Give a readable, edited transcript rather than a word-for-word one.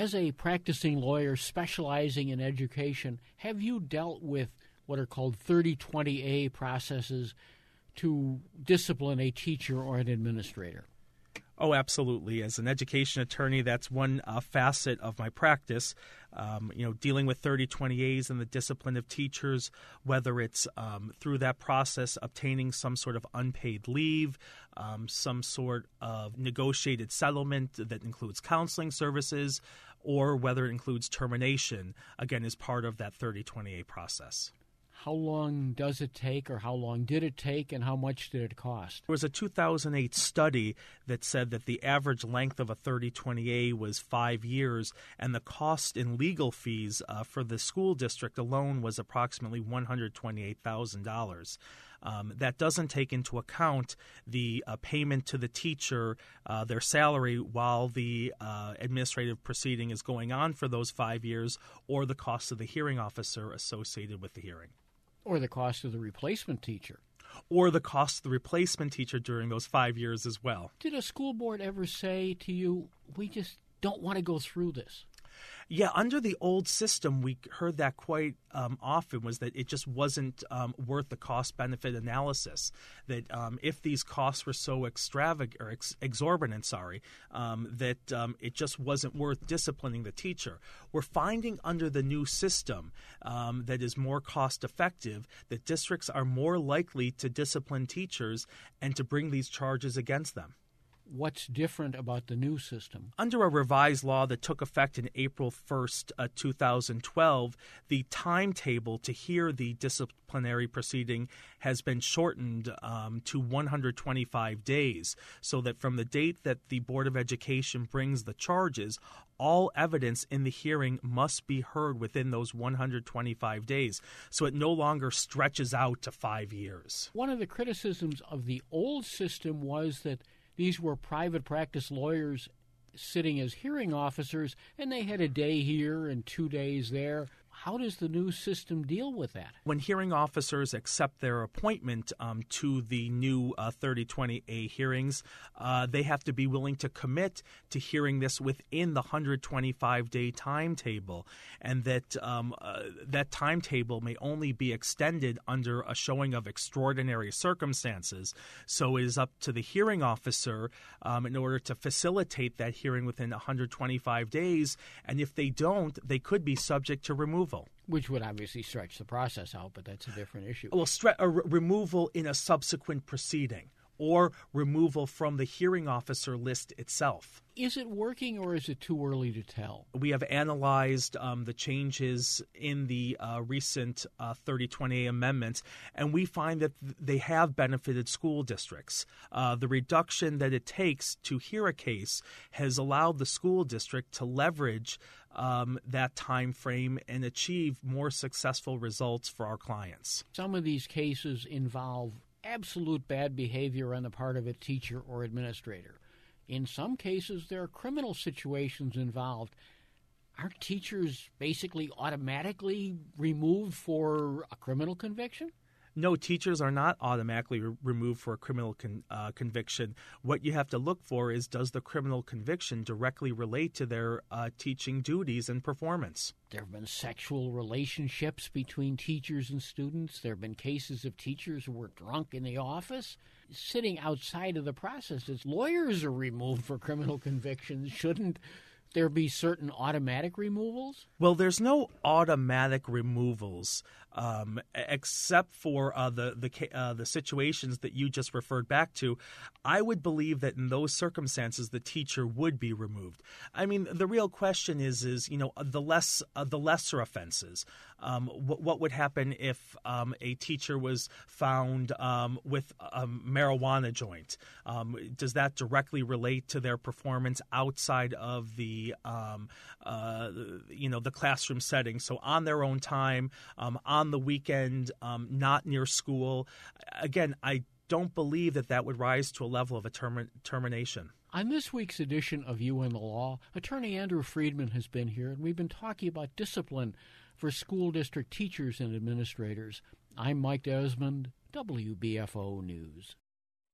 As a practicing lawyer specializing in education, have you dealt with what are called 3020A processes to discipline a teacher or an administrator? Oh, absolutely. As an education attorney, that's one facet of my practice. Dealing with 3020As and the discipline of teachers, whether it's through that process obtaining some sort of unpaid leave, some sort of negotiated settlement that includes counseling services, or whether it includes termination, again, is part of that 3020A process. How long does it take, or how long did it take, and how much did it cost? There was a 2008 study that said that the average length of a 3020A was 5 years, and the cost in legal fees for the school district alone was approximately $128,000. That doesn't take into account the payment to the teacher, their salary while the administrative proceeding is going on for those 5 years, or the cost of the hearing officer associated with the hearing. Or the cost of the replacement teacher. Or the cost of the replacement teacher during those 5 years as well. Did a school board ever say to you, we just don't want to go through this? Yeah, under the old system, we heard that quite often, was that it just wasn't worth the cost-benefit analysis. That if these costs were so exorbitant, that it just wasn't worth disciplining the teacher. We're finding under the new system that is more cost-effective that districts are more likely to discipline teachers and to bring these charges against them. What's different about the new system? Under a revised law that took effect in April 1st, 2012, the timetable to hear the disciplinary proceeding has been shortened to 125 days, so that from the date that the Board of Education brings the charges, all evidence in the hearing must be heard within those 125 days, so it no longer stretches out to 5 years. One of the criticisms of the old system was that these were private practice lawyers sitting as hearing officers, and they had a day here and 2 days there. How does the new system deal with that? When hearing officers accept their appointment to the new 3020A hearings, they have to be willing to commit to hearing this within the 125-day timetable, and that that timetable may only be extended under a showing of extraordinary circumstances. So it is up to the hearing officer in order to facilitate that hearing within 125 days, and if they don't, they could be subject to removal. Which would obviously stretch the process out, but that's a different issue. Well, removal in a subsequent proceeding, or removal from the hearing officer list itself. Is it working, or is it too early to tell? We have analyzed the changes in the recent 3020A amendments, and we find that they have benefited school districts. The reduction that it takes to hear a case has allowed the school district to leverage that time frame and achieve more successful results for our clients. Some of these cases involve absolute bad behavior on the part of a teacher or administrator. In some cases, there are criminal situations involved. Aren't teachers basically automatically removed for a criminal conviction? No, teachers are not automatically removed for a criminal conviction. What you have to look for is, does the criminal conviction directly relate to their teaching duties and performance? There have been sexual relationships between teachers and students. There have been cases of teachers who were drunk in the office. Sitting outside of the process, as lawyers are removed for criminal convictions, shouldn't there be certain automatic removals? Well, there's no automatic removals, except for the situations that you just referred back to. I would believe that in those circumstances, the teacher would be removed. I mean, the real question is the lesser offenses. What would happen if a teacher was found with a marijuana joint? Does that directly relate to their performance outside of the classroom setting? So on their own time, on the weekend, not near school. Again, I don't believe that would rise to a level of a termination. On this week's edition of You and the Law, Attorney Andrew Friedman has been here, and we've been talking about discipline for school district teachers and administrators. I'm Mike Desmond, WBFO News.